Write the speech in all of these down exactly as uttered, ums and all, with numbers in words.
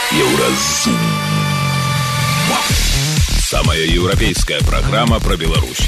Еўразум. Самая еўрапейская праграма пра Беларусь.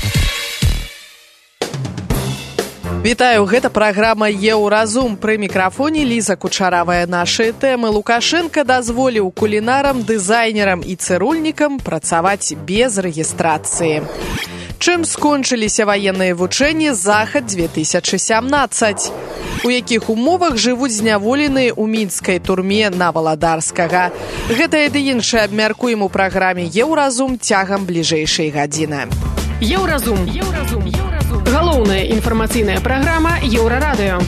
Вітаю, гэта праграма «Еўразум». Пры мікрафоне Ліза Кучаравая. Нашы тэмы. Лукашенко дазволіў кулінарам, дызайнерам і цырульнікам працаваць без рэгістрацыі. Чым скончыліся ваенныя вучэнні «Захад две тысячы сямнаццаць». У якіх умовах жывуць зняволеныя ў мінскай турме на Валадарскага. Гэтае ды іншае абмяркуем у праграме «Еўразум» цягам бліжэйшай гадзіны. Еўразум. Еўразум. Галоўная інфармацыйная праграма Еўрарадыё.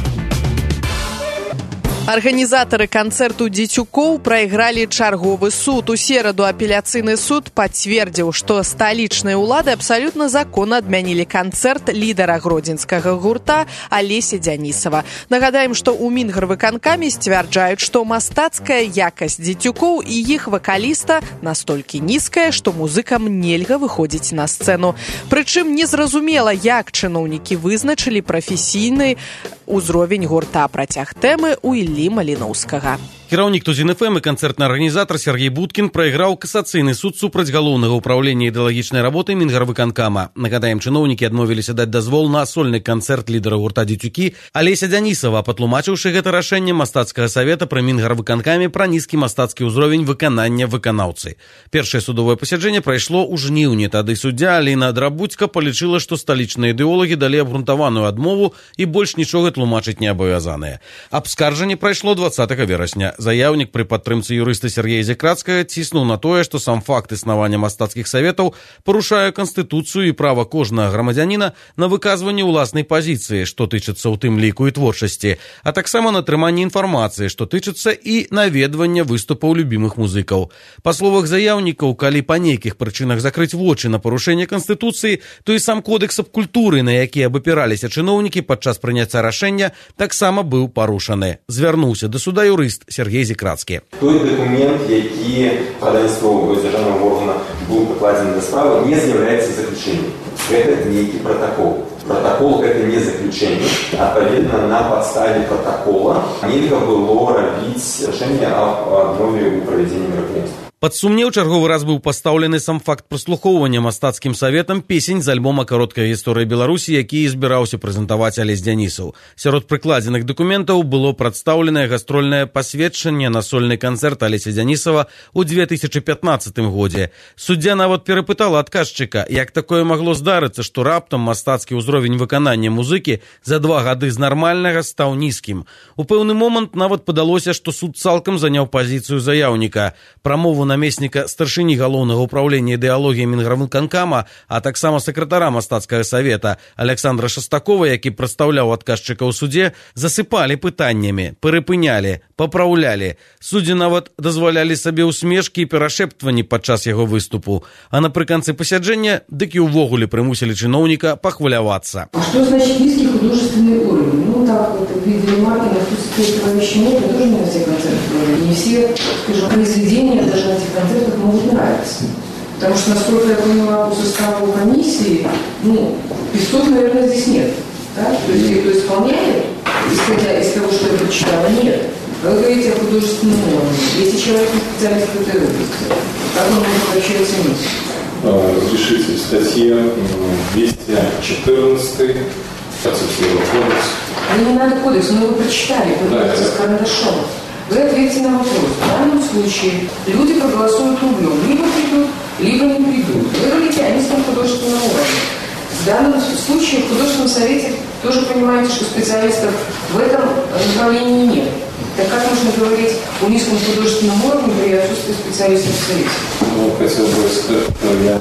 Арганізатары канцэрту дзецюкоў прайгралі чарговы суд. У сераду апеляцыйны суд пацвердзіў, што сталічныя ўлады абсалютна законна адмянілі канцэрт лідара гродзенскага гурта Алеся Дзянісава. Нагадаем, што ў Мінгарвыканкаме сцвярджаюць, што мастацкая якасць дзецюкоў і іх вакаліста настолькі нізкая, што музыкам нельга выходзіць на сцэну. Прычым незразумела, як чыноўнікі вызначылі прафесійны ўзровень гурта. Працяг тэмы ў Іллі Маліноўскага. Кіраўнік Тузін эф эм і канцэртны арганізатар Сергей Будкін прайграў касацыйны суд супраць галоўнага ўправлення ідэалагічнай работы Мінгарвыканкама. Нагадаем, чыноўнікі адмовіліся даць дазвол на сольны канцэрт лідара гурта дзецюкі Алеся Дзянісава, патлумачыўшы гэта рашэнне мастацкага савета пры Мінгарвыканкаме пра нізкі мастацкі ўзровень выканання выканаўцы. Першае судовае пасяджэнне прайшло ў жніўні. Тады суддзя Аліна Драбуцька палічыла, што сталічныя ідэолагі далі абгрунтаваную адмову і больш нічога тлумачыць не абавязаныя. Абскарджанне прайшло дваццатага верасня. Заяўнік пры падтрымцы юрыста Сергея Зікрацкага ціснуў на тое, што сам факт існавання мастацкіх саветаў парушае канстытуцыю і права кожнага грамадзяніна на выказванне ўласнай пазіцыі, што тычыцца ў тым ліку і творчасці, а таксама на атрыманне інфармацыі, што тычыцца і наведвання выступаў любімых музыкаў. Па словах заяўнікаў, калі па нейкіх прычынах закрыць вочы на парушэнне канстытуцыі, то і сам кодекс аб культуры, на які абапіраліся чыноўнікі падчас прыняцця рашэння, таксама быў парушаны. Звярнуўся да суда юрыст Сергей Зікрацкі. Той документ, які паданствового дзяржаўнага органа быў прыкладзены да справы, не з'яўляецца заключэннем. Гэта нейкі протокол. Протокол – гэта не заключэнне. Адпаведна, на падставе протокола нельга было рабіць рашэнне аб адмове ў правядзенні мерапрыемства. Пад сумнеў чарговы раз быў пастаўлены сам факт праслухоўвання мастацкім саветам песень з альбома «Кароткая гісторыя Беларусі», які і збіраўся прэзентаваць Алесь Дзянісаў. Сярод прыкладзеных дакументаў было прадстаўленае гастрольнае пасведчанне на сольны канцэрт Алеся Дзянісава ў две тысячы пятнаццатым годзе. Суддзя нават перапытала адказчыка, як такое магло здарыцца, што раптам мастацкі ўзровень выканання музыкі за два гады з нармальнага стаў нізкім. У пэўны момант нават падалося, што суд цалкам заняў пазіцыю заяўніка. Прамову намесніка старшыні галоўнага ўправлення ідэалогіі Мінгарвыканкама, а таксама сакратара мастацкага савета Александра Шастакова, які прадстаўляў адказчыка ў суде, засыпалі пытаннямі, перапынялі, папраўлялі. Суддзі нават дазвалялі сабе ўсмешкі і перашэптванні падчас яго выступу. А напрыканцы пасяджэння дык і ўвогуле прымусілі чыноўніка пахвалявацца. А что значит низкий художественный уровень? Ну так вот, видели Маркина, этого вещи нет, тоже не на все концерты. Не все, скажем, произведения даже на этих концертах могут нравиться. Потому что, насколько я понимаю, по составу комиссии, ну, певцов, наверное, здесь нет. Да? То есть, кто исполняет, исходя из того, что я прочитала, нет. Вы говорите о художественном уровне. Если человек не специалист в этой области, как он может вообще оценить? Разрешите, в статье двести четырнадцать процессуальный кодекс. А не надо кодекс, но вы прочитали, вы да, с карандашом. Вы ответите на вопрос. В данном случае люди проголосуют рублем. Либо придут, либо не придут. Вы говорите о низком художественном уровне. В данном случае в художественном совете тоже понимаете, что специалистов в этом направлении нет. Так как можно говорить о низком художественном уровне при отсутствии специалистов в совете? Ну, хотел бы сказать, я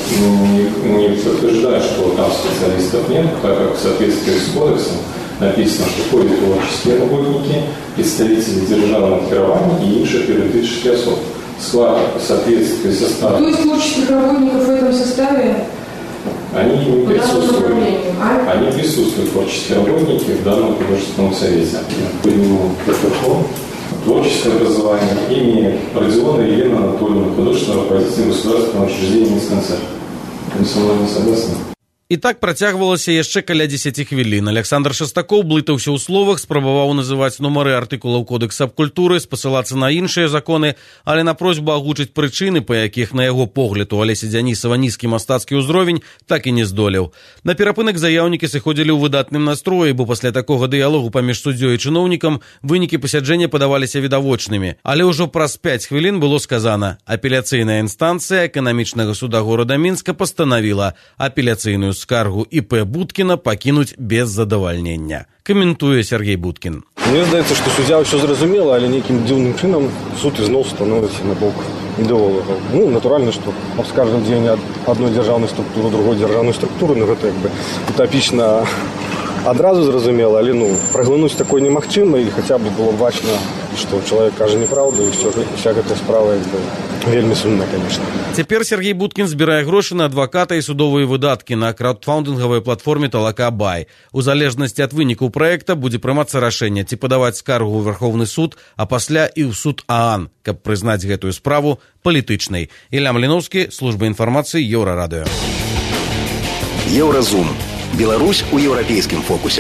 не, не подтверждаю, что там специалистов нет, так как в соответствии с кодексом написано, что входят творческие работники, представители державного кіравання и інших юридических особ. Склад в соответствии со составом. То есть творческих работников в этом составе? Они не присутствуют. А? Они присутствуют, творческие работники, в данном художественном совете. По нему КФО, творческое образование, имя Родиона Елена Анатольевна, художественного руководителя государственного учреждения «Минсконцерт». Вы со мной не согласны? І так працягвалася яшчэ каля дзесяці хвілін. Александр Шастакоў блытаўся ў словах, спрабаваў называць нумары артыкулаў Кодекса аб культуры, спасылацца на іншыя законы, але на просьбу агучыць прычыны, па якіх, на яго погляд, у Алесі Дзянісава нізкі мастацкі ўзровень, так і не здолеў. На перапынак заяўнікі сыходзілі ў выдатным настроі, бо пасля такога дыялогу паміж суддзёй і чыноўнікам вынікі пасяджэння падаваліся відавочнымі. Але ўжо праз пяць хвілін было сказана: апеляцыйная інстанцыя эканамічнага суда горада Мінска пастанавіла апеляцыйную скаргу ІП Будкіна пакінуць без задавальнення. Каментуе Сергей Будкін. Мне здаецца, што суддзя ўсё зразумела, але нейкім дзіўным чынам суд ізноў становіцца на бок ідэолагаў. Ну, натуральна, што абскарджваць адной дзяржаўнай структуры другой дзяржаўнай структуры, ну гэта як бы утапічна адразу зразумела, але ну праглынуць такое немагчыма, і хаця б было бачна, што чалавек кажа неправду, і вся гэтая справа як бы вельмі сумная, конечно. Цяпер Сергей Будкін збірае грошы на адваката і судовыя выдаткі на краудфандынгавай платформе Талака Бай. У залежнасці ад вынікаў праекта будзе прымацца рашэнне, ці падаваць скаргу ў Верховны суд, а пасля і ў суд ААН, каб прызнаць гэтую справу палітычнай. Ілля Маліноўскі, служба інфармацыі, Еўрарадыё. Еўразум. Беларусь у еўрапейскім фокусе.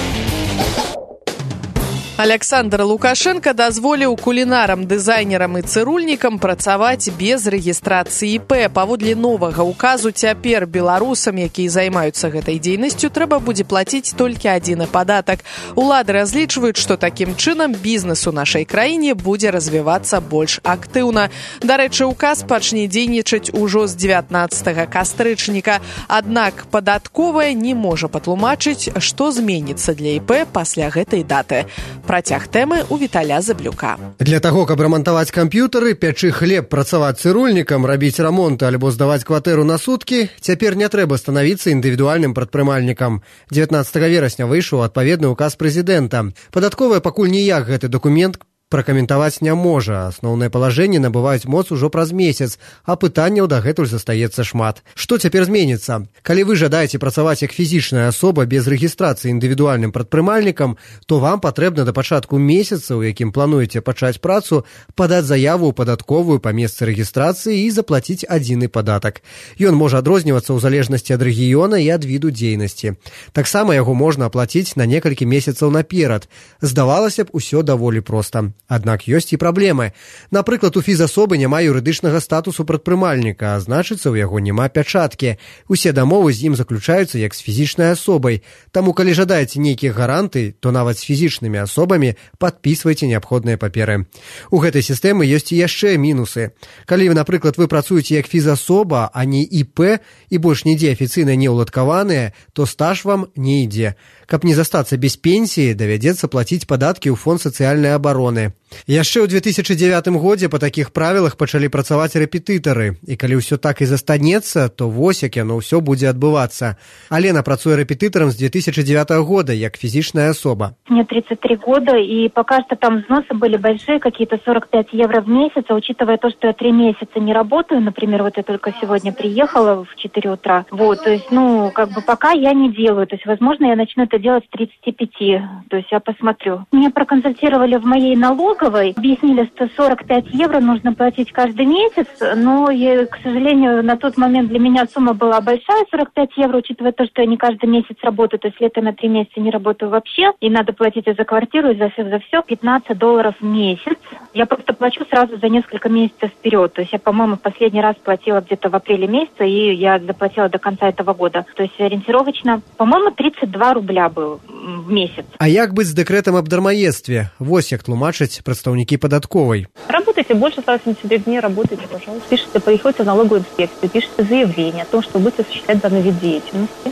Александр Лукашенко дазволіў кулінарам, дызайнерам і цырульнікам працаваць без рэгістрацыі ІП. Паводле новага указу цяпер беларусам, якія займаюцца гэтай дзейнасцю, трэба будзе плаціць толькі адзіны падатак. Улады разлічваюць, што такім чынам бізнес у нашай краіне будзе развівацца больш актыўна. Дарэчы, указ пачне дзейнічаць ужо з дзевятнаццатага кастрычніка. Аднак падатковая не можа патлумачыць, што зменіцца для ІП пасля гэтай даты. Працяг тэмы у Віталя Заблюка. Для таго, каб рамантаваць камп'ютары, пячы хлеб, працаваць цырульнікам, рабіць рамонт альбо здаваць кватэру на суткі, цяпер не трэба станавіцца індывідуальным прадпрымальнікам. дзевятнаццатага верасня выйшаў адпаведны указ прэзідэнта. Падатковая пакуль ніяк гэты дакумент пракаментаваць не можа. Асноўныя палажэнні набываюць моц ужо праз месяц, а пытанняў дагэтуль застаецца шмат. Што цяпер зменіцца? Калі вы жадаеце працаваць як фізічная асоба без рэгістрацыі індывідуальным прадпрымальнікам, то вам патрэбна да пачатку месяца, у якім плануеце пачаць працу, падаць заяву ў падатковую па месцы рэгістрацыі і заплаціць адзіны падатак. Ён можа адрознівацца ў залежнасці ад рэгіёна і ад віду дзейнасці. Таксама яго можна аплаціць на некалькі месяцаў наперад. Здавалася б, усё даволі проста. Аднак ёсць і праблемы. Напрыклад, у фізасобы няма юрыдычнага статусу прадпрымальніка, а значыцца, у яго няма пячаткі. Усе дамовы з ім заключаюцца як з фізічнай асобай. Таму, калі жадаеце нейкія гаранты, то нават з фізічнымі асобамі падпісвайце неабходныя паперы. У гэтай сістэмы ёсць і яшчэ мінусы. Калі, напрыклад, вы працуеце як фізасоба, а не ІП, і больш нідзе афіцыйна не ўладкаваныя, то стаж вам не ідзе. Каб не застацца без пенсіі, давядзецца плаціць падаткі ў фонд сацыяльнай абароны. Яшчэ ў две тысячы дзевятым годзе па такіх правілах пачалі працаваць рэпетытары. І калі ўсё так і застанецца, то вось як яно ўсё будзе адбывацца. Алена працуе рэпетытарам з две тысячи девятого года, як физичная особа. Мне тридцать три года, и пока что там взносы были большие, какие-то сорок пять евро в месяц, а учитывая то, что я три месяца не работаю, например, вот я только сегодня приехала в четыре утра, вот, то есть, ну, как бы пока я не делаю, то есть, возможно, я начну это делать с тридцати пяти, то есть я посмотрю. Меня проконсультировали в моей налоговой, объяснили, что сорок пять евро нужно платить каждый месяц, но, я, к сожалению, на тот момент для меня сумма была большая, сорок пять евро, учитывая то, что я не каждый месяц работаю, то есть лето на три месяца не работаю вообще, и надо платить и за квартиру, и за все, за все, пятнадцать долларов в месяц. Я просто плачу сразу за несколько месяцев вперед, то есть я, по-моему, последний раз платила где-то в апреле месяце, и я заплатила до конца этого года, то есть ориентировочно, по-моему, тридцать два рубля был в месяц. А як быць з дэкрэтам аб дармаедстве? Вось як тлумачаць прадстаўнікі падатковай. Работайте больше ста восьмидесяти дней, работайте, пожалуйста. Пишите, приходите в налоговую инспекцию, пишите заявление о том, что будете осуществлять данный вид деятельности.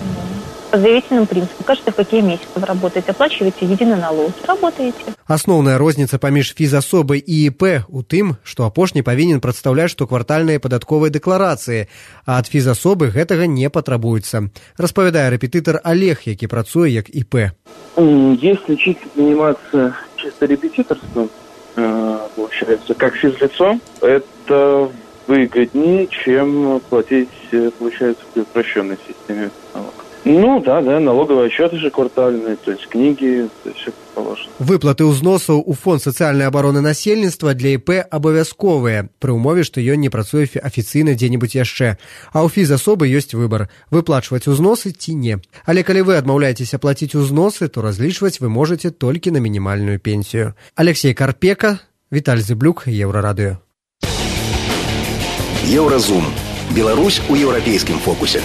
По заявительному принципу. Кажете, в какие месяцы вы работаете, оплачиваете единый налог, работаете. Асноўная розніца паміж фізасобай і ІП у тым, што апошні павінен прадстаўляць штоквартальныя падатковыя дэкларацыі, а ад фізасобы гэтага не патрабуецца. Распавядае рэпетытар Олег, які працуе як ІП. Если чисто заниматься чисто репетиторством, получается, как физлицо, это выгоднее, чем платить, получается, при упрощенной системе налогов. Ну, да, да, налоговые отчеты же квартальные, то есть книги, то есть все положено. Выплаты ўзносаў у фонд сацыяльнай абароны насельніцтва для ІП абавязковыя, пры ўмове, што ён не працуе афіцыйна дзе-небудзь яшчэ. А ў фізасобы ёсць выбар – выплачваць узносы ці не. Але калі вы адмаўляецеся плаціць узносы, то разлічваць вы можаце толькі на мінімальную пенсію. Алексей Карпека, Віталь Зыблюк, Еўрарадыё. Еўразум. Беларусь у еўрапейскім фокусе.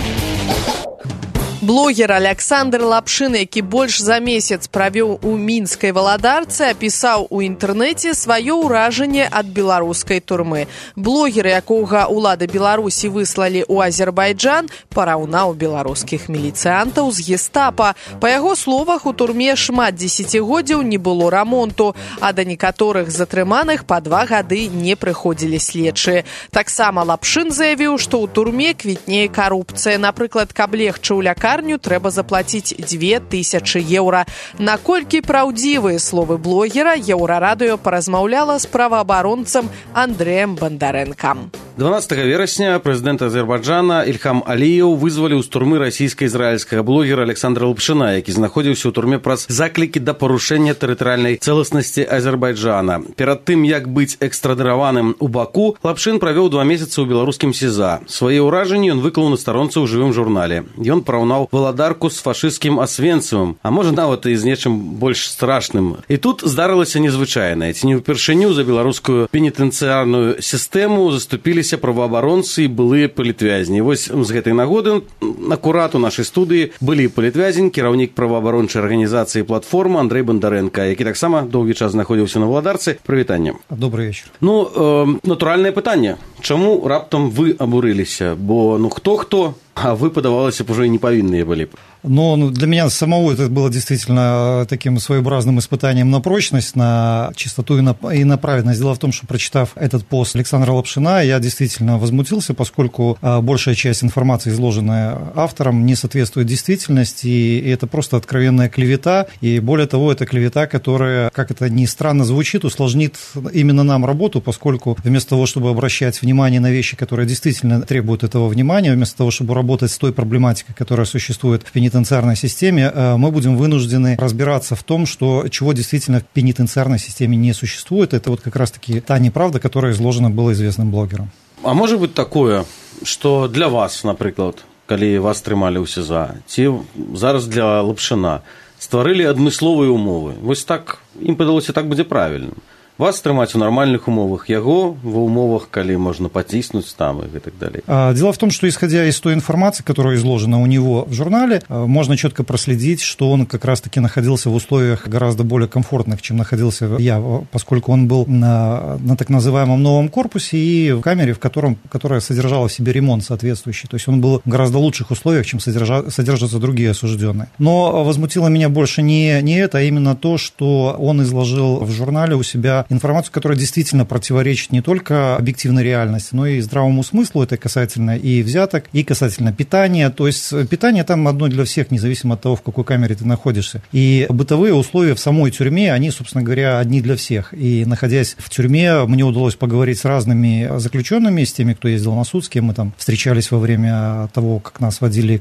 Блогер Александр Лапшин, які больш за месяц правёў у мінскай валадарцы, апісаў у інтэрнэце сваё ўражанне ад беларускай турмы. Блогер, якога ўлады Беларусі выслалі ў Азербайджан, параўнаў беларускіх міліцыянтаў з гестапа. Па яго словах, у турме шмат дзесяцігоддзяў не было рамонту, а да некаторых затрыманых па два гады не прыходзілі следчыя. Таксама Лапшин заявіў, што ў турме квітнее карупцыя. Напрыклад, каб легчы ў лякарні, трэба заплаціць дзве тысячы еўра. Наколькі праўдзівыя словы блогера, Еўрарадыё паразмаўляла з праваабаронцам Андрэем Бандарэнкам. дванаццатага верасня прэзідэнт Азербайджана Ільхам Аліеў вызваліў з турмы расійска-ізраільскага блогера Александра Лапшина, які знаходзіўся ў турме праз заклікі да парушэння тэрытарыяльнай цэласнасці Азербайджана. Перад тым, як быць экстрадыраваным у Баку, Лапшин правёў два месяцы ў беларускім СІЗА. Свае ўражанні ён выклаў на старонцы ў жывым журнале. Ён параўнаў валадарку з фашысцкім Асвенцымам, а можа нават і з нечым больш страшным. І тут здарылася незвычайнае. Ці не ўпершыню за беларускую пенітэнцыярную сістэму заступіліся праваабаронцы і былыя палітвязні. Вось з гэтай нагоды акурат у нашай студыі былі палітвязень, кіраўнік праваабарончай арганізацыі «Платформа» Андрэй Бандарэнка, які таксама доўгі час знаходзіўся на валадарцы. Прывітанне. Добрый вечер. Ну, э, натуральнае пытанне. Чаму раптам вы абурыліся? Бо, ну, хто-хто, а вы, падавалася б, ужо і не павінныя былі б. Но для меня самого это было действительно таким своеобразным испытанием на прочность, на чистоту и на, и на праведность. Дело в том, что, прочитав этот пост Александра Лапшина, я действительно возмутился, поскольку большая часть информации, изложенная автором, не соответствует действительности, и это просто откровенная клевета. И более того, это клевета, которая, как это ни странно звучит, усложнит именно нам работу, поскольку вместо того, чтобы обращать внимание на вещи, которые действительно требуют этого внимания, вместо того, чтобы работать с той проблематикой, которая существует в пенитенциарной системе, мы будем вынуждены разбираться в том, что чего действительно в пенитенциарной системе не существует. Это вот как раз-таки та неправда, которая изложена была известным блогером. А может быть такое, что для вас, например, когда вас трымали ў СІЗА, ці зараз для Лапшина стварылі адмысловыя умовы? Вось так, ім падалося, так будзе правільным. Вас трымаць у нормальных умовах, яго в умовах, калі можно потиснуть там и так далее. Дело в том, что исходя из той информации, которая изложена у него в журнале, можно четко проследить, что он как раз-таки находился в условиях гораздо более комфортных, чем находился я, поскольку он был на, на так называемом новом корпусе и в камере, в котором, которая содержала в себе ремонт соответствующий. То есть он был в гораздо лучших условиях, чем содержа, содержатся другие осужденные. Но возмутило меня больше не, не это, а именно то, что он изложил в журнале у себя информацию, которая действительно противоречит не только объективной реальности, но и здравому смыслу. Это касательно и взяток, и касательно питания. То есть питание там одно для всех, независимо от того, в какой камере ты находишься. И бытовые условия в самой тюрьме, они, собственно говоря, одни для всех. И находясь в тюрьме, мне удалось поговорить с разными заключенными, с теми, кто ездил на суд, с кем мы там встречались во время того, как нас водили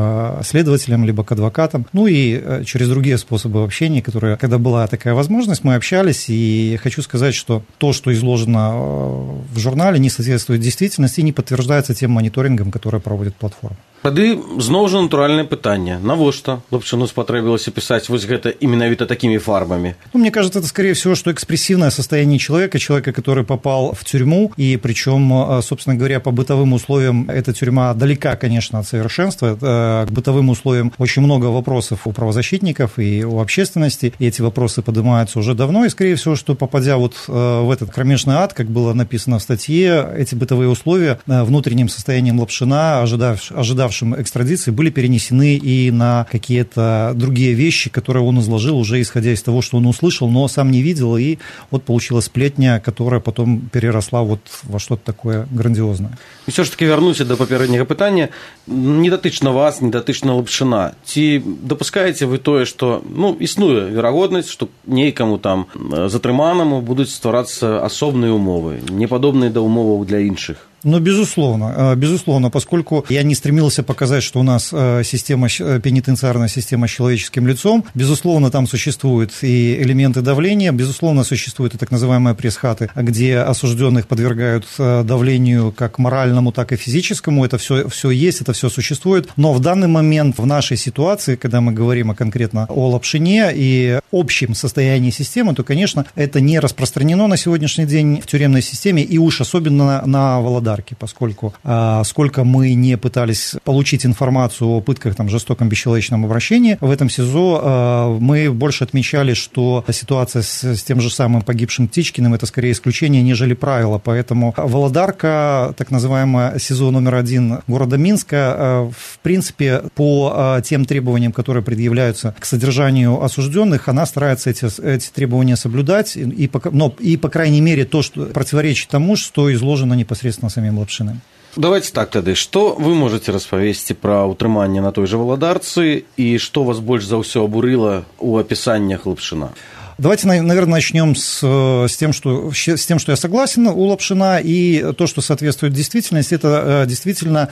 к следователям, либо к адвокатам. Ну и через другие способы общения, которые, когда была такая возможность, мы общались. И хочу сказать, что то, что изложено в журнале, не соответствует действительности и не подтверждается тем мониторингом, который проводит платформа. Тады зноў жа натуральнае пытанне. Навошта Лапшину спатрэбілася пісаць вось гэта менавіта такими фарбами? Ну, мне кажется, это, скорее всего, что экспрессивное состояние человека, человека, который попал в тюрьму, и причем, собственно говоря, по бытовым условиям эта тюрьма далека, конечно, от совершенства. К бытовым условиям очень много вопросов у правозащитников и у общественности, и эти вопросы поднимаются уже давно, и, скорее всего, что попадя вот в этот кромешный ад, как было написано в статье, эти бытовые условия внутренним состоянием Лапшина, ожидав, ожидав экстрадиции, были перенесены и на какие-то другие вещи, которые он изложил, уже исходя из того, что он услышал, но сам не видел, и вот получилась сплетня, которая потом переросла вот во что-то такое грандиозное. И все ж таки вернуся до попереднего питания. Не датычна вас, не датычна Лапшина. Ці допускаете вы тое, что, ну, існуе верагоднасць, что нейкаму там затрыманаму будуць стварацца асобныя умовы, не падобныя да умоваў для іншых? Ну, безусловно, безусловно, поскольку я не стремился показать, что у нас система, пенитенциарная система с человеческим лицом, безусловно, там существуют и элементы давления, безусловно, существуют и так называемые пресс-хаты, где осужденных подвергают давлению как моральному, так и физическому, это все, все есть, это все существует, но в данный момент в нашей ситуации, когда мы говорим конкретно о Лапшине и общем состоянии системы, то, конечно, это не распространено на сегодняшний день в тюремной системе, и уж особенно на Володарке, поскольку а, сколько мы не пытались получить информацию о пытках, там, жестоком, бесчеловечном обращении, в этом СИЗО а, мы больше отмечали, что ситуация с, с тем же самым погибшим Птичкиным – это скорее исключение, нежели правило, поэтому Володарка, так называемая СИЗО номер один города Минска, а, в принципе, по а, тем требованиям, которые предъявляются к содержанию осужденных, она старается эти, эти требования соблюдать, и, и, но, и, по крайней мере, то, что противоречит тому, что изложено непосредственно самим Лапшиным. Давайте так тады, што вы можаце распавесці пра ўтрыманне на той жа Валадарцы і што вас больш за ўсё абурыла ў апісаннях Лапшина? Давайте, наверное, начнем с, с, тем, что, с тем, что я согласен у Лапшина, и то, что соответствует действительности, это действительно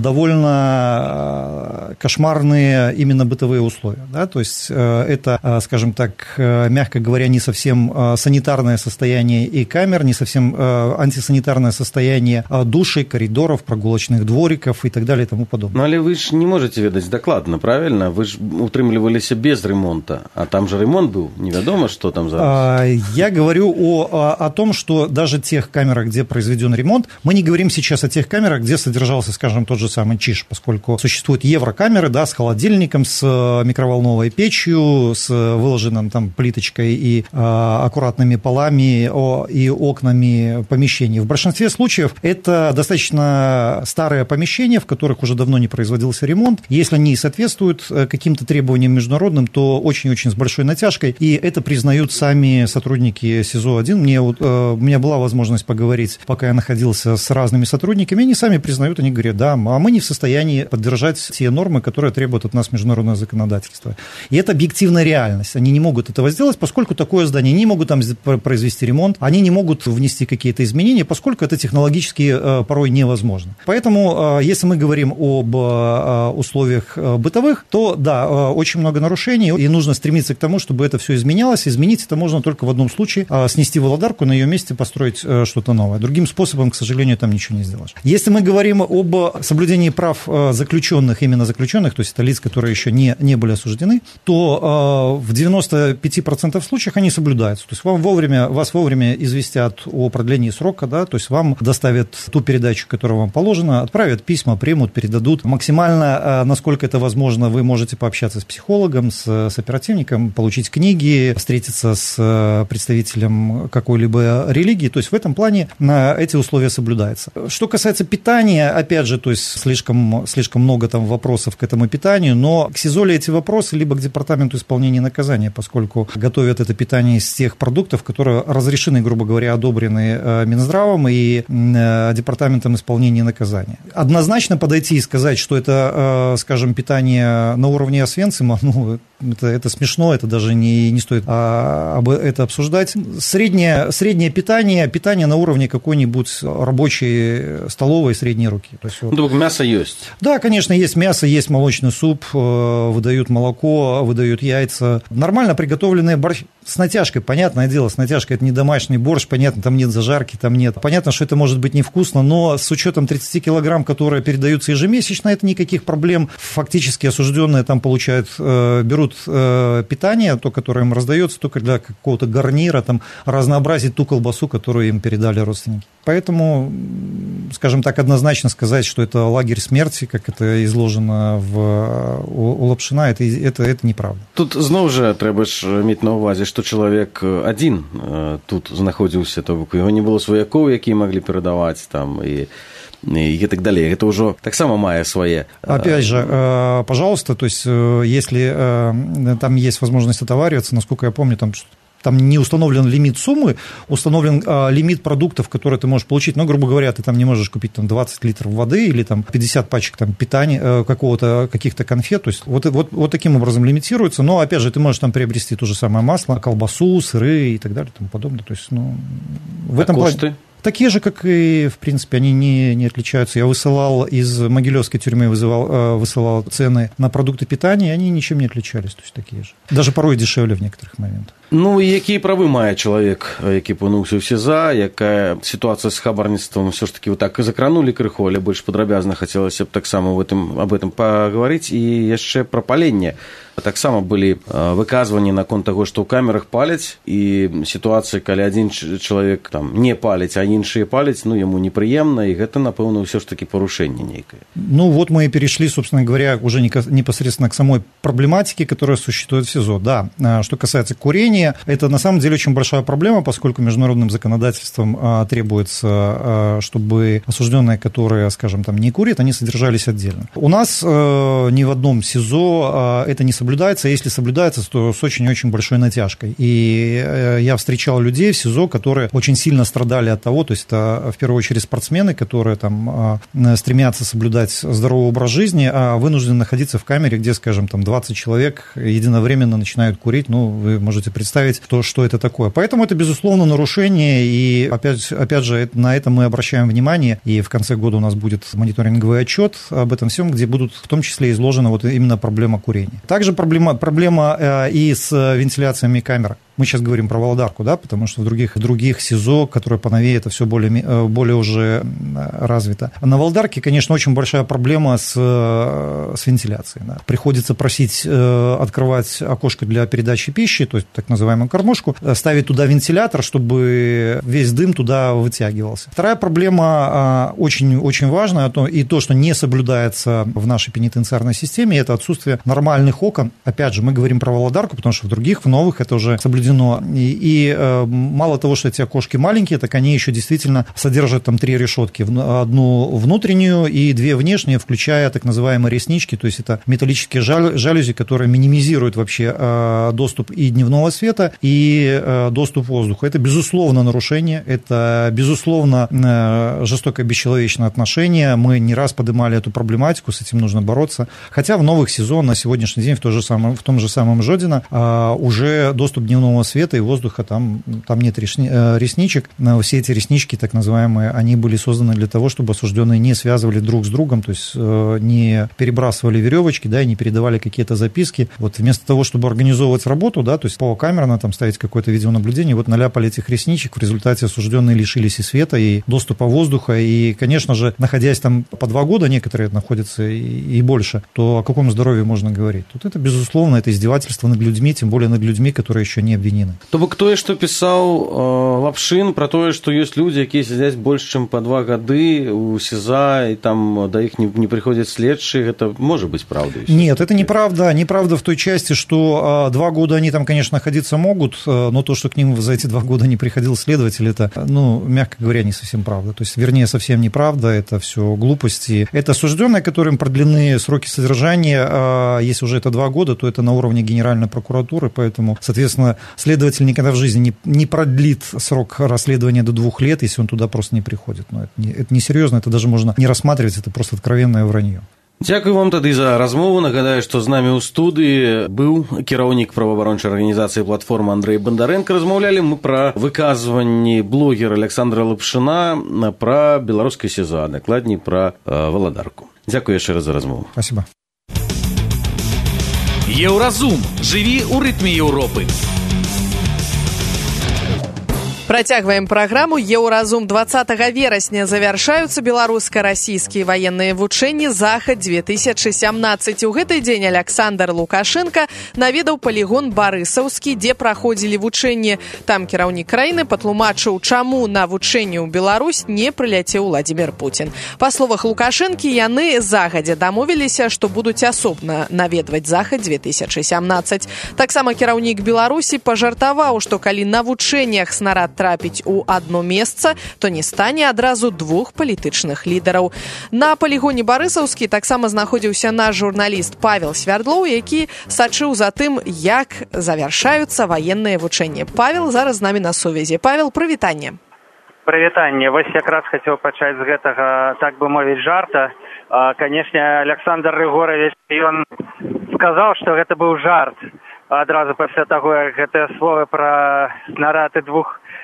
довольно кошмарные именно бытовые условия. Да? То есть это, скажем так, мягко говоря, не совсем санитарное состояние и камер, не совсем антисанитарное состояние душей, коридоров, прогулочных двориков и так далее и тому подобное. Ну, але вы же не можете ведать докладно, правильно? Вы же утрымліваліся без ремонта, а там же ремонт был, неведомо, что там за... Я говорю о, о том, что даже тех камерах, где произведен ремонт, мы не говорим сейчас о тех камерах, где содержался, скажем, тот же самый ЧИШ, поскольку существуют еврокамеры, да, с холодильником, с микроволновой печью, с выложенным там плиточкой и а, аккуратными полами о, и окнами помещений. В большинстве случаев это достаточно старые помещения, в которых уже давно не производился ремонт. Если они соответствуют каким-то требованиям международным, то очень-очень с большой натяжкой, и это признают сами Сами сотрудники СИЗО один, мне, у меня была возможность поговорить, пока я находился с разными сотрудниками, они сами признают, они говорят, да, а мы не в состоянии поддержать те нормы, которые требуют от нас международное законодательство. И это объективная реальность, они не могут этого сделать, поскольку такое здание, они не могут там произвести ремонт, они не могут внести какие-то изменения, поскольку это технологически порой невозможно. Поэтому, если мы говорим об условиях бытовых, то, да, очень много нарушений, и нужно стремиться к тому, чтобы это все изменялось, изменить это можно только в одном случае – снести Володарку, на ее месте построить что-то новое. Другим способом, к сожалению, там ничего не сделаешь. Если мы говорим об соблюдении прав заключенных, именно заключенных, то есть это лиц, которые еще не, не были осуждены, то в девяноста пяти процентах случаев они соблюдаются. То есть вам вовремя, вас вовремя известят о продлении срока, да, то есть вам доставят ту передачу, которая вам положена, отправят письма, примут, передадут. Максимально, насколько это возможно, вы можете пообщаться с психологом, с, с оперативником, получить книги, встретиться с представителем какой-либо религии, то есть в этом плане эти условия соблюдаются. Что касается питания, опять же, то есть слишком, слишком много там вопросов к этому питанию, но к СИЗО эти вопросы либо к департаменту исполнения наказания, поскольку готовят это питание из тех продуктов, которые разрешены, грубо говоря, одобрены Минздравом и департаментом исполнения наказания. Однозначно подойти и сказать, что это, скажем, питание на уровне Освенцима, ну, это, это смешно, это даже не, не стоит об это обсуждать. Среднее, среднее питание, питание на уровне какой-нибудь рабочей столовой средней руки. То есть, вот. Ну, мясо есть? Да, конечно, есть мясо, есть молочный суп, выдают молоко, выдают яйца. Нормально приготовленные борщ с натяжкой, понятное дело, с натяжкой, это не домашний борщ, понятно, там нет зажарки, там нет. Понятно, что это может быть невкусно, но с учетом тридцати килограмм, которые передаются ежемесячно, это никаких проблем. Фактически осужденные там получают, берут питание, то, которое им раздается, только для какого-то гарнира, там, разнообразить ту колбасу, которую им передали родственники. Поэтому, скажем так, однозначно сказать, что это лагерь смерти, как это изложено в, у, у Лапшина, это, это, это неправда. Тут зноў жа трэба ж мець на ўвазе, што чалавек адзін тут знаходзіўся, то бок яго не было сваякоў, якія маглі перадаваць там і и так далее. Это уже так само мая свои. Опять же, пожалуйста, то есть, если там есть возможность отовариваться, насколько я помню, там там не установлен лимит суммы, установлен а, лимит продуктов, которые ты можешь получить. Ну, грубо говоря, ты там не можешь купить там, двадцать литров воды или там, пятьдесят пачек там, питания, э, какого-то, каких-то конфет. То есть вот, вот, вот таким образом лимитируется. Но, опять же, ты можешь там приобрести то же самое масло, колбасу, сыры и так далее и тому подобное. То есть, ну, в а этом кошты? плане... Такие же, как и, в принципе, они не, не отличаются. Я высылал из Могилевской тюрьмы вызывал, высылал цены на продукты питания, и они ничем не отличались, то есть такие же. Даже порой дешевле в некоторых моментах. Ну, і які правы мае чалавек, які апынуўся ў СІЗА, якая сітуацыя з хабарніцтвам все ж таки вот так і закранулі крыху, але больш падрабязна хацелася б таксама об этом, об этом паговорыць. І яшчэ пра паленне. Таксама былі выказванні наконт таго, што ў камерах паляць, і сітуацыі, калі адзін чалавек там не паліць, а іншыя паляць, ну, яму непрыемна, і гэта, напэўна, ўсё ж таки парушэнне нейкае. Ну, вот мы и перешли, собственно говоря, уже непосредственно к самой проблематике, которая существует в СИЗО. Да, что касается курения, это на самом деле очень большая проблема, поскольку международным законодательством а, требуется, а, чтобы осужденные, которые, скажем, там не курят, они содержались отдельно. У нас а, ни в одном СИЗО а, это не соблюдается, а если соблюдается, то с очень-очень большой натяжкой. И а, я встречал людей в СИЗО, которые очень сильно страдали от того, то есть это в первую очередь спортсмены, которые там а, стремятся соблюдать здоровый образ жизни, а вынуждены находиться в камере, где, скажем, там двадцать человек единовременно начинают курить. Ну, вы можете представить, то, что это такое. Поэтому это, безусловно, нарушение, и опять, опять же, на это мы обращаем внимание, и в конце года у нас будет мониторинговый отчет об этом всем, где будут в том числе изложена вот именно проблема курения. Также проблема, проблема и с вентиляциями камер. Мы сейчас говорим про Володарку, да, потому что в других, в других СИЗО, которые поновее, это все более, более уже развито. На Володарке, конечно, очень большая проблема с, с вентиляцией. Да. Приходится просить открывать окошко для передачи пищи, то есть так называемую кормушку, ставить туда вентилятор, чтобы весь дым туда вытягивался. Вторая проблема очень, очень важная, и то, что не соблюдается в нашей пенитенциарной системе, это отсутствие нормальных окон. Опять же, мы говорим про Володарку, потому что в других, в новых, это уже соблюдено. И, и э, мало того, что эти окошки маленькие, так они еще действительно содержат там три решетки. Одну внутреннюю и две внешние, включая так называемые реснички, то есть это металлические жалюзи, которые минимизируют вообще э, доступ и дневного света, и э, доступ воздуха. Это, безусловно, нарушение, это, безусловно, э, жестокое бесчеловечное отношение. Мы не раз поднимали эту проблематику, с этим нужно бороться. Хотя в новых СИЗО на сегодняшний день в, то же самом, в том же самом Жодино э, уже доступ дневного света и воздуха, там, там нет ресничек. Все эти реснички, так называемые, они были созданы для того, чтобы осужденные не связывали друг с другом, то есть не перебрасывали веревочки, да, и не передавали какие-то записки. Вот вместо того, чтобы организовывать работу, да, то есть по камерно там ставить какое-то видеонаблюдение, вот наляпали этих ресничек, в результате осужденные лишились и света, и доступа воздуха, и, конечно же, находясь там по два года, некоторые находятся и, и больше, то о каком здоровье можно говорить? Тут это, безусловно, это издевательство над людьми, тем более над людьми, которые еще не обвинены. То бок тое, што пісаў э, Лапшин пра тое, што ёсць людзі, якія сядзяць больш чым па два гады у СІЗА, і там да іх не, не прыходзяць следчыя, гэта можа быць правдой? Нет, это неправда. Неправда в той части, что э, два года они там, конечно, находиться могут, э, но то, что к ним за эти два года не приходил следователь, это, ну, мягко говоря, не совсем правда. То есть, вернее, совсем неправда, это все глупости. Это осужденные, которым продлены сроки содержания, э, если уже это два года, то это на уровне Генеральной прокуратуры, поэтому, соответственно, следователь никогда в жизни не, не продлит срок расследования до двух лет, если он туда просто не приходит. Но это не, это не серьезно, это даже можно не рассматривать, это просто откровенное вранье. Дзякуй вам тады за размову. Нагадаю, што з намі ў студыі быў кіраўнік праваабарончай арганізацыі «Платформа» Андрэй Бандарэнка. Размаўлялі мы пра выказванні блогера Александра Лапшина пра беларускае СІЗО, дакладней пра э, Валадарку. Дзякуй яшчэ раз за размову. Спасибо. Еўразум. Жыві ў рытме Еўропы. Працягваем праграму. Еўразум. двадцатага верасня завяршаюцца беларуска-расійскія ваенныя вучэнні «Захад-две тысячи семнадцать». У гэты дзень Александр Лукашенко наведаў палігон Барысаўскі, дзе праходзілі вучэнні. Там кіраўнік краіны патлумачыў, чаму на вучэнні ў Беларусь не прыляцеў Владзімір Пуцін. Па словах Лукашэнкі, яны загадзя дамовіліся, што будуць асобна наведваць «Захад-две тысячи семнадцать». Таксама кіраўнік Беларусі пажартаваў, што калі на вучэннях снарад трапіць у одно месца, то не стане адразу двух палітычных лідараў. На палігоне Барысаўскі таксама знаходзіўся наш журналіст Павел Свярдлоў, які сачыў за тым, як завяршаюцца ваенныя вучэнні. Павел зараз з намі на сувязі. Павел, прывітанне. Прывітанне. Вось якраз хацеў пачаць з гэтага, так бы мовіць, жарта. Канешне, Александр Рыгорович, ён сказаў, што гэта быў жарт. Адразу пасля таго, як гэтыя словы пра снарады двух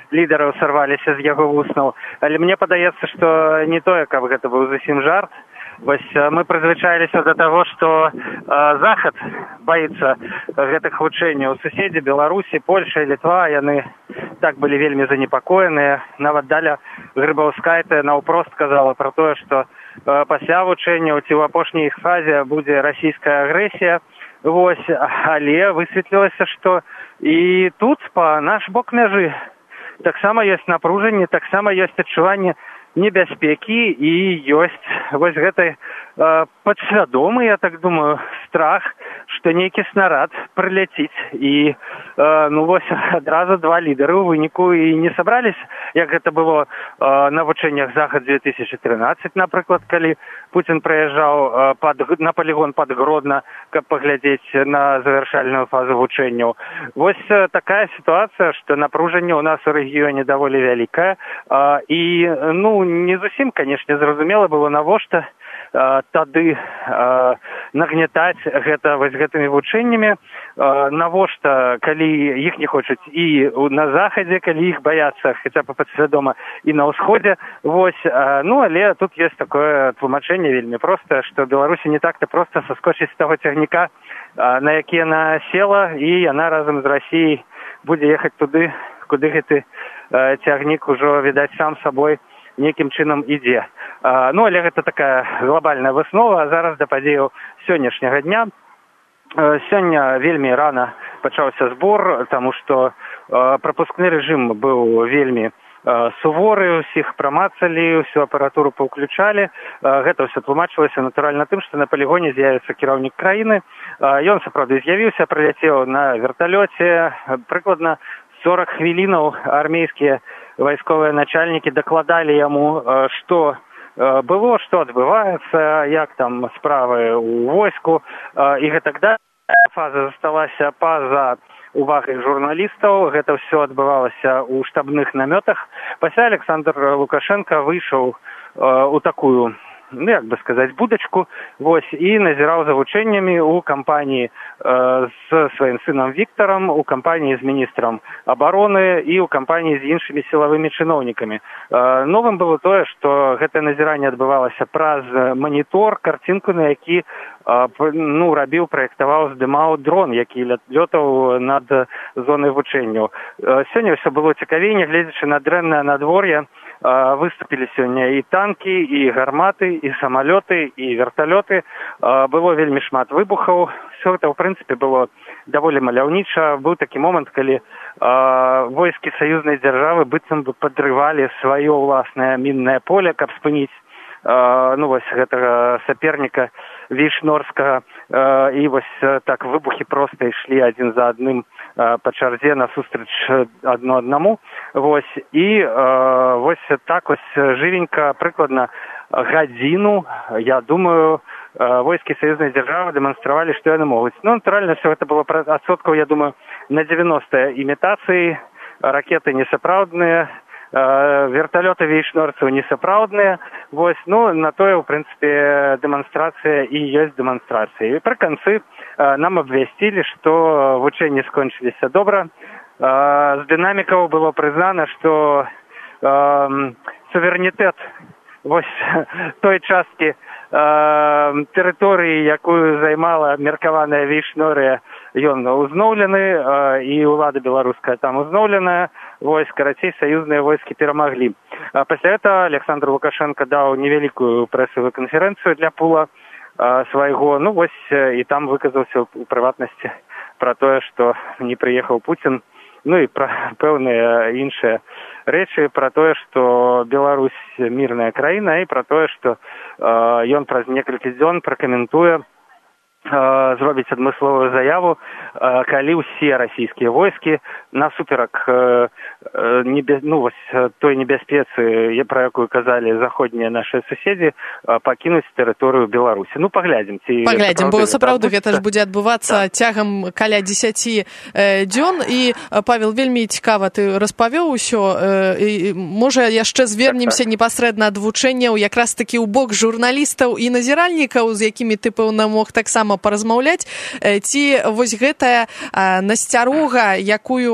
лідараў сарваліся з яго вуснаў. Але мне падаецца, што не тое, каб гэта быў зусім жарт. Вось мы прызвычаіліся да таго, што э, Захад баіцца гэтых вучэнняў. Суседзі Беларусі, Польша і Літва, яны так былі вельмі занепакоеныя. Нават Даля Грыбаўская наўпрост казала пра тое, што э, пасля вучэнняў ці ў апошняй іх фазе будзе расійская агрэсія. Вось, але высветлілася, што і тут па наш бок мяжы таксама ёсць напружанне, таксама ёсць адчуванне небяспекі і ёсць вось гэты э, падсвядомы, я так думаю, страх, што нейкі снарад прыляціць. І э, ну вось адразу два лідары ў выніку і не сабрались, як гэта было э, на вучэннях Захад две тысячи тринадцать, напрыклад, калі Путін прыязджаў э, пад, на полігон пад Гродно, каб паглядзець на завяршальную фазу вучэнняў. Вось э, такая сітуацыя, што напружанне ў нас у рэгіёне даволі вялікае, э, і ну не зусім, канешне, зразумела было, навошта э, тады э, нагнятаць гэта вось гэтымі вучэннямі, э, навошта, калі іх не хочуць і на Захадзе, калі іх баяцца, хаця б падсвядома, і на ўсходзе. Вось, э, ну, але тут ёсць такое тлумачэнне вельмі простае, што Беларусі не так-то проста саскочыць з таго цягніка, э, на які яна села, і яна разам з Расіяй будзе ехаць туды, куды гэты э, цягнік ужо, відаць, сам сабой нейкім чынам ідзе. А, ну, але гэта такая глобальная выснова. А зараз да падзеяў сённяшняга дня. А, сёння вельмі рана пачаўся збор, таму што а, прапускны рэжым быў вельмі а, суворы, усіх прамацалі, усю апаратуру паўключалі. А, гэта ўсё тлумачылася натуральна тым, што на палігоне з'явіцца кіраўнік краіны. А, ён сапраўды з'явіўся, прыляцеў на верталёце. Прыкладна сорок хвілінаў армейскія вайсковыя начальнікі дакладалі яму, што было, што адбываецца, як там справы ў войску і гэтак далей. Фаза засталася па-за увагай журналістаў, гэта ўсё адбывалася ў штабных намётах. Пасля Александр Лукашенко выйшаў у такую, ну, як бы сказаць, будачку, вось, і назіраў за вучэннямі ў кампаніі э, з сваім сынам Віктарам, у кампаніі з міністрам абароны і ў кампаніі з іншымі сілавымі чыноўнікамі. Э, новым было тое, што гэтае назіранне адбывалася праз манітор, карцінку, на які э, ну, рабіў, праектаваў, здымаў дрон, які лётаў над зонай вучэнняў. Э, сёння ўсё было цікавей, нягледзячы на дрэннае надвор'е, выступілі сёння і танкі, і гарматы, і самалёты, і верталёты. Было вельмі шмат выбухаў. Все гэта, ў прынцыпе, было даволі маляўніча. Быў такі момант, калі войскі саюзнай дзяржавы быццам бы падрывалі сваё ўласнае міннае поле, каб спыніць ну вось гэтага саперніка вейшнорскага. І вось так выбухі проста ішлі адзін за адным па чарзе насустрач адно аднаму. Вось, і э, вось так вось жывенька, прыкладна гадзіну, я думаю, э, войскі саюзнай дзяржавы дэманстравалі, што яны могуць. Ну, натуральна, все гэта было адсоткаў, я думаю, на девяносто імітацыі, ракеты несапраўдныя, э, верталёты вейшнорцаў несапраўдныя. Вось, ну, на тое, ў прынцыпе, дэманстрацыя і ёсць дэманстрацыя. І пры канцы э, нам абвясцілі, што вучэнні скончыліся добра. З дынамікаў было прызнана, што э, суверэнітэт вось той часткі э, тэрыторыі, якую займала меркаваная вейшнорыя, ён узноўлены, э, і ўлада беларуская там узноўленая. Вось, карацей, саюзныя войскі перамаглі. А пасля этого Александр Лукашенко даў невялікую прэсавую канферэнцыю для пула э, свайго. Ну вось, і там выказаўся у прыватнасці пра тое, што не прыехаў Путін. Ну і пра пэўныя іншыя рэчы, пра тое, што Беларусь мірная краіна, і пра тое, што э, ён праз некалькі дзён пракаментуе, э, зробіць адмысловую заяву, э, калі ўсе расійскія войскі насуперак э, э, небе, ну, вось, той небяспецы, пра якую казалі заходнія нашыя суседзі, э, пакінуць тэрыторыю Беларусі. Ну, паглядзім. Ці паглядзім, бо сапраўды гэта ж будзе адбывацца цягам каля дзесяці э, дзён. І, Павел, вельмі цікава ты распавёў усё. Э, можа, яшчэ звернемся непасрэдна ад вучэнняў якраз такі ў бок журналістаў і назіральнікаў, з якімі ты, пэўна, мог таксама паразмаўляць. Э, ці вось гэтая э, насцярога, якую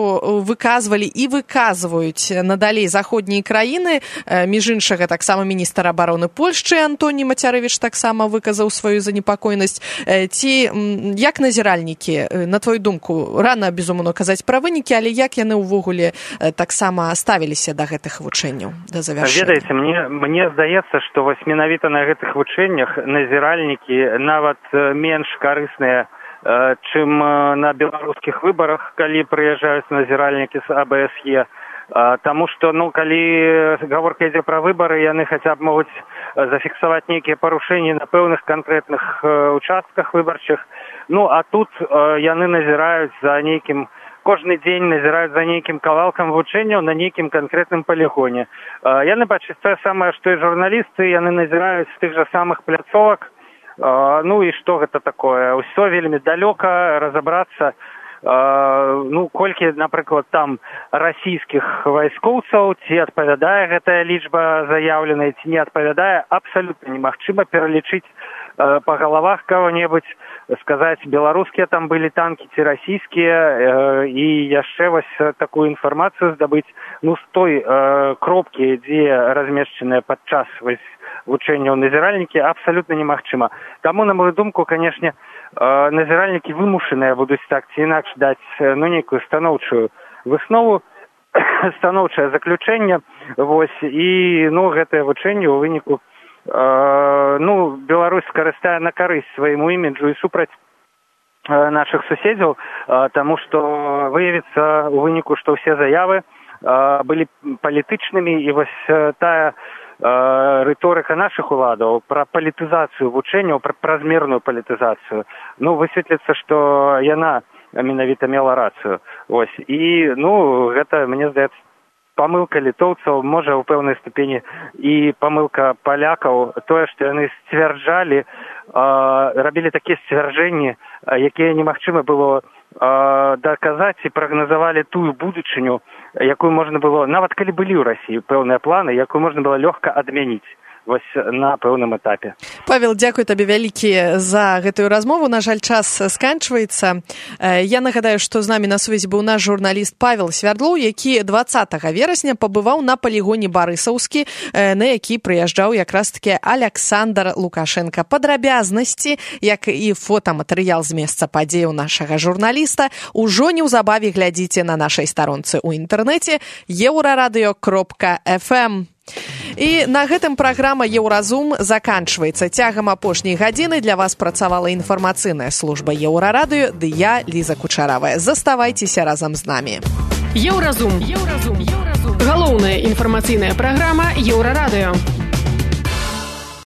выказвалі і выказваюць надалей заходнія краіны. Між іншага, таксама міністр абароны Польшчы Антоній Мацярэвіч таксама выказаў сваю занепакоенасць. Ці, як назіральнікі, на твою думку, рана, безумоўна, казаць пра вынікі, але як яны ўвогуле таксама ставіліся да гэтых вучэнняў, да завяршэння? Ведаеце, мне, мне здаецца, што вось менавіта на гэтых вучэннях назіральнікі нават менш карысныя, чым на беларускіх выбарах, калі прыязджаюць назіральнікі з А Бэ Эс Е. Таму што, ну, калі гаворка ідзе пра выбары, яны хаця б могуць зафіксаваць нейкія парушэнні на пэўных канкрэтных участках выбарчых. Ну, а тут яны назіраюць за нейкім, кожны дзень назіраюць за нейкім кавалкам вучэнняў на нейкім канкрэтным палігоне. Яны бачаць тое самае, што і журналісты, яны назіраюць з тых жа самых пляцовак. Ну і што гэта такое? Усё вельмі далёка, разабрацца. Ну, колькі, напрыклад, там расійскіх вайскоўцаў, ці адпавядае гэтая лічба заяўленая, ці не адпавядае, абсалютна немагчыма пералічыць па галавах кого-небудзь, сказаць, беларускія там былі танкі ці расійскія, і яшчэ вось такую інфармацыю здабыць, ну, з той кропкі, дзе размешчаныя падчас вось вучэнняў назіральнікі, абсалютна немагчыма. Таму, на мою думку, канешне, назіральнікі вымушаныя будуць так ці інакш даць, ну, нейкую станоўчую выснову, станоўчае заключэнне, вось, і, ну, гэтае вучэнне ў выніку, ну, Беларусь скарыстае на карысць свайму іміджу і супраць нашых суседзяў, таму што выявіцца ў выніку, што ўсе заявы былі палітычнымі, і вось тая рыторыка нашых уладаў пра палітызацыю вучэнняў, пра празмерную палітызацыю, ну, высветліцца, што яна менавіта мела рацыю. Вось. І, ну, гэта, мне здаецца, памылка літоўцаў, можа, ў пэўнай ступені і памылка палякаў, тое, што яны сцвярджалі, рабілі такія сцвярджэнні, якія немагчыма было даказаць і прагназавалі тую будучыню, якую можна было, нават калі былі ў Расіі пэўныя планы, якую можна было лёгка адмяніць вось на пэўным этапе. Павел, дзякуй табе вялікі за гэтую размову. На жаль, час сканчваецца. Я нагадаю, што з намі на сувязі быў наш журналіст Павел Свярдлоў, які дваццатага верасня пабываў на палігоне Барысаўскі, на які прыязджаў якраз-такі Аляксандр Лукашенко. Падрабязнасці, як і фотаматэрыял з месца падзеяў нашага журналіста, ужо неўзабаве глядзіце на нашай старонцы ў інтэрнэце еўрарадыё кропка эф эм. І на гэтым праграма «Еўразум» заканчваецца. Цягам апошняй гадзіны для вас працавала інфармацыйная служба Еўрарадыё, ды я, Ліза Кучаравая. Заставайцеся разам з намі. Еўразум. Еўразум. Галоўная інфармацыйная праграма Еўрарадыё.